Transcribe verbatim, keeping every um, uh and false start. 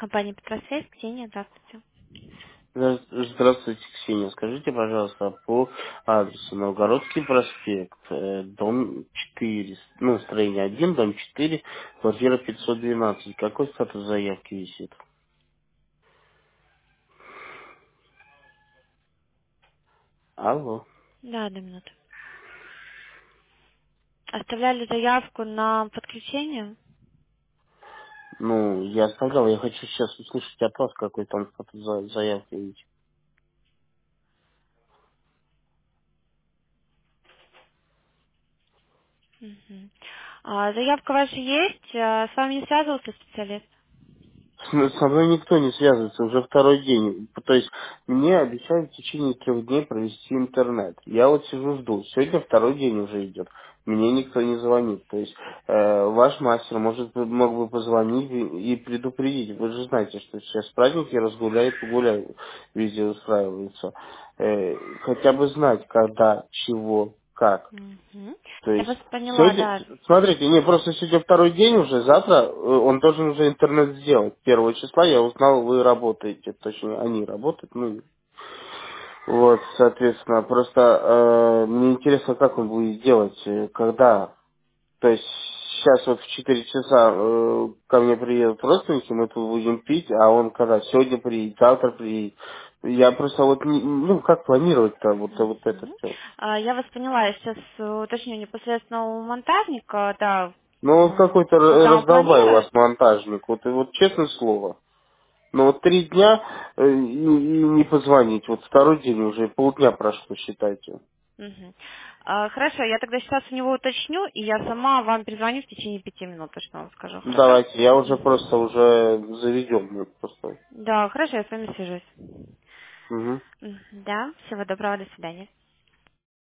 Компания Петросвязь, Ксения, здравствуйте. Здра- Здравствуйте, Ксения. Скажите, пожалуйста, по адресу Новгородский проспект, э, дом четыре, ну, строение один, дом четыре, квартира пятьсот двенадцать. Какой статус заявки висит? Алло. Да, одну минуту. Оставляли заявку на подключение? Ну, я оставлял, я хочу сейчас услышать от вас, какой там статус за- заявки висит. Мгм. А, заявка ваша есть, а, с вами не связывался специалист? С со мной никто не связывается уже второй день. То есть мне обещают в течение трех дней провести интернет. Я вот сижу жду. Сегодня второй день уже идет. Мне никто не звонит. То есть э, ваш мастер может бы- мог бы позвонить и и предупредить. Вы же знаете, что сейчас праздники разгуляют, погуляют, везде устраиваются. Э, хотя бы знать, когда, чего, как. Мгм. То Я есть вас поняла, сегодня, да. смотрите, не, просто сегодня второй день уже, завтра э, он должен уже интернет сделать. Первого числа я узнал, вы работаете, точнее, они работают, ну, вот, соответственно, просто э, мне интересно, как он будет делать, э, когда, то есть сейчас вот в четыре часа э, ко мне приедут родственники, мы тут будем пить, а он когда, сегодня приедет, завтра приедет. Я просто вот, не, ну, как планировать-то вот, вот это Мгм. все? А, Я вас поняла, я сейчас э, уточню непосредственно у монтажника, да, Ну, он м, какой-то р- когда он раздолбай у вас планирует. монтажник, вот, и вот честное слово. Но вот три дня э, и, и не позвонить, вот второй день уже, полдня прошло, считайте. Мгм. А, Хорошо, я тогда сейчас у него уточню, и я сама вам перезвоню в течение пяти минут, точно вам скажу, хорошо? Давайте, я уже просто Мгм. уже заведем, мне просто. Да, хорошо, я с вами свяжусь. Мгм. Мгм. Да, всего доброго, до свидания.